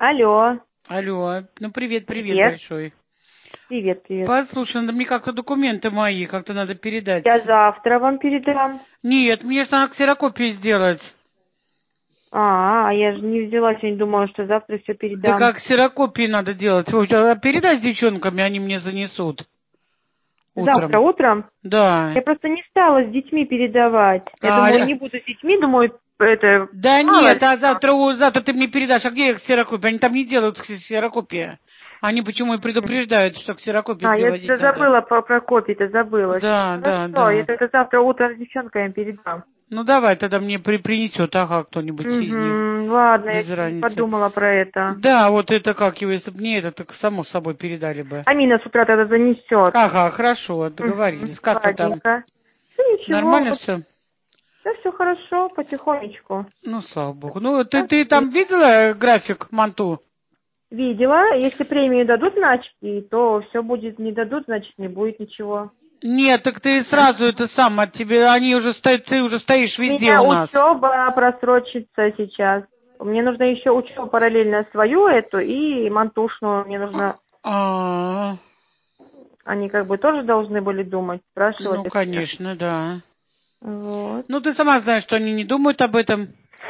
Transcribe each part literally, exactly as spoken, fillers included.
Алло, Алло, ну привет, привет привет. большой. Привет, привет. Послушай, надо мне как-то документы мои как-то надо передать. Я завтра вам передам. Нет, мне же надо ксерокопии сделать. А, а я же не взяла сегодня, думала, что завтра все Да передам. как ксерокопии надо делать? Ой, а передай с девчонками, они мне занесут Завтра утром. утром? Да. Я просто не стала с детьми передавать. Я А, думаю, э, не буду с детьми, думаю, это да мало нет, ли а что. завтра, у- завтра ты мне передашь. А где ксерокопия? Они там не делают ксерокопии. Они почему и предупреждают, что ксерокопии А, я привозить за- надо. забыла про, про копии-то, забыла. Да, да, Хорошо, я да. это завтра утром с девчонками передам. Ну давай тогда мне при принесет, ага, кто-нибудь из них. Угу, ладно, я Без еще не разницы. подумала про это. Да, вот это как его, если бы не это, так само собой передали бы. Амина с утра тогда занесет. Ага, хорошо, Угу, договорились. Как ты там? ладненько. Ну ничего, Нормально вот. все? Да все хорошо, потихонечку. Ну, слава богу. Ну, ты, Да, ты и там видела э, график Манту? видела, если премию дадут на очки, то все будет, не дадут, значит не будет ничего. Нет, так ты сразу это сам от тебе, они уже стоят, ты уже стоишь У везде меня у нас. учеба просрочится сейчас. Мне нужно еще учебу параллельно свою эту и мантушную. Мне нужно, А, они как бы тоже должны были думать, спрашивать ну, их всех. конечно, да. Вот. Ну, ты сама знаешь, что они не думают об этом.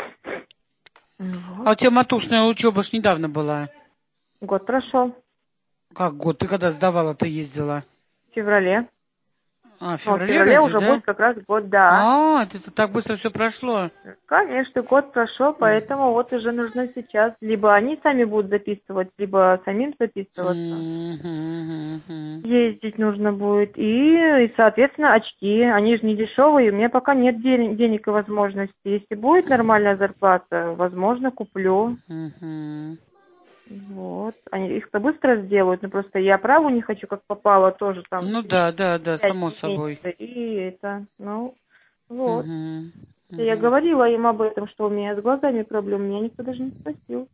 Вот. А у тебя матушная учеба ж недавно была. Год прошел. Как год? Ты когда сдавала, ты ездила? В феврале. А, в Ну, в феврале феврале разве, уже да? будет как раз год, да. А, это так быстро все прошло. Конечно, год прошел, поэтому вот уже нужно сейчас. Либо они сами будут записывать, либо самим записываться. Мгм. Ездить нужно будет. И, и, соответственно, очки. Они же не дешевые. У меня пока нет ден- денег и возможностей. Если будет нормальная зарплата, возможно, куплю. Мгм. Вот. Они их-то быстро сделают, но просто я праву не хочу, как попало, тоже там Ну через да, да, да, пять само собой. месяцев. И это, ну, вот. Мгм. Я Мгм. говорила им об этом, что у меня с глазами проблемы, меня никто даже не спросил.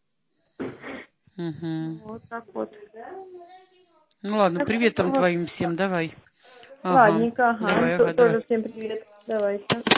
Мгм. Вот так вот. Ну ладно, Так что привет там вот. твоим всем, давай. Ага, Ладненько, ага. давай, То- ага, давай. Тоже всем привет. Давайте.